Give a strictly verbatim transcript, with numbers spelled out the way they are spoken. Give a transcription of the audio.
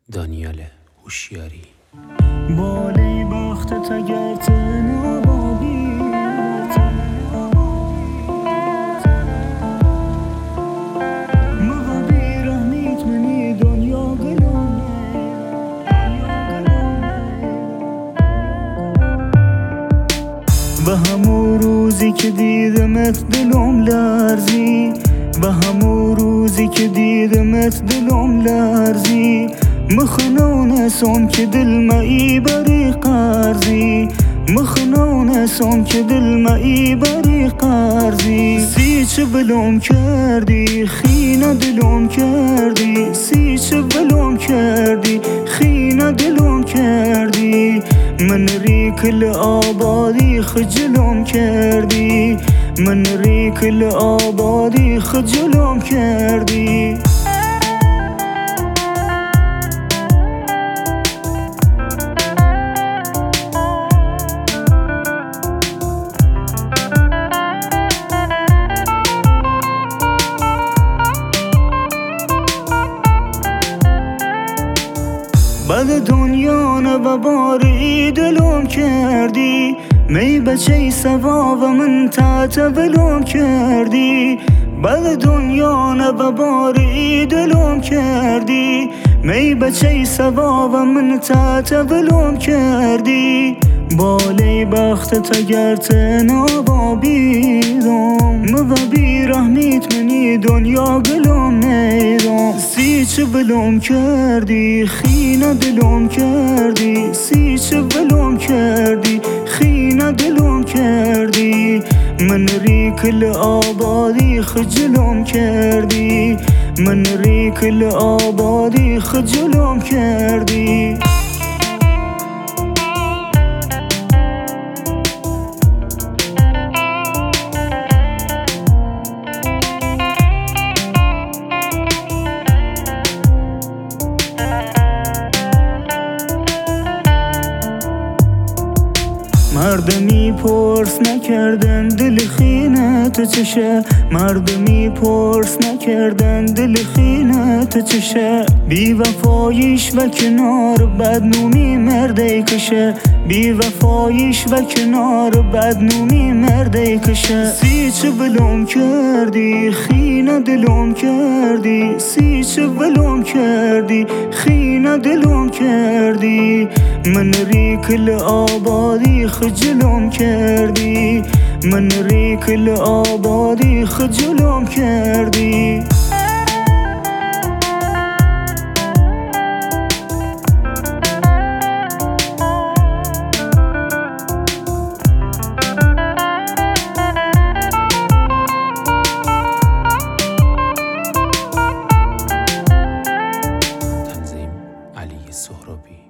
دانیال هوشیاری. بالای بختت اگر تنابابی مغابی رحمیت منی دنیا گلونه به همون روزی که دیدمت دلم لرزی به همون روزی که دیدمت دلم لرزی مخنون سوم که دل مایی بری قرضی مخنون سوم که دل مایی بری قرضی سی چه بلوم کردی خینا دلوم کردی سی چه بلوم کردی خینا دلوم کردی من ریکل آبادی خجلوم کردی من ریکل آبادی خجلوم کردی بعد دنیا نه و باری دلوم کردی می بچه سوا و من تعتبلوم کردی بعد دنیا نه و باری دلوم کردی می بچه سوا و من تعتبلوم کردی بالای بختت اگر تنابابی دوم و بی رحمیت منی دنیا گلوم نیدم سی چه بلوم کردی خینا دلوم کردی سی چه بلوم کردی خینا دلوم کردی من ریکل آبادی خجلوم کردی من ریکل آبادی خجلوم کردی مردمی پرس نکردن دل خینت چشه مردمی پرس نکردن دل خینت چشه بی وفاییش و کنار بدنومی مرده کشه بی وفاییش و کنار بدنومی مرده کشه سی چه بلوم کردی خینا دلوم کردی سی چه بلوم کردی خینا دلوم کردی من ریکل آبادی خجلوم کردی من ریکل آبادی خجلوم کردی تنظیم علی سهرابی.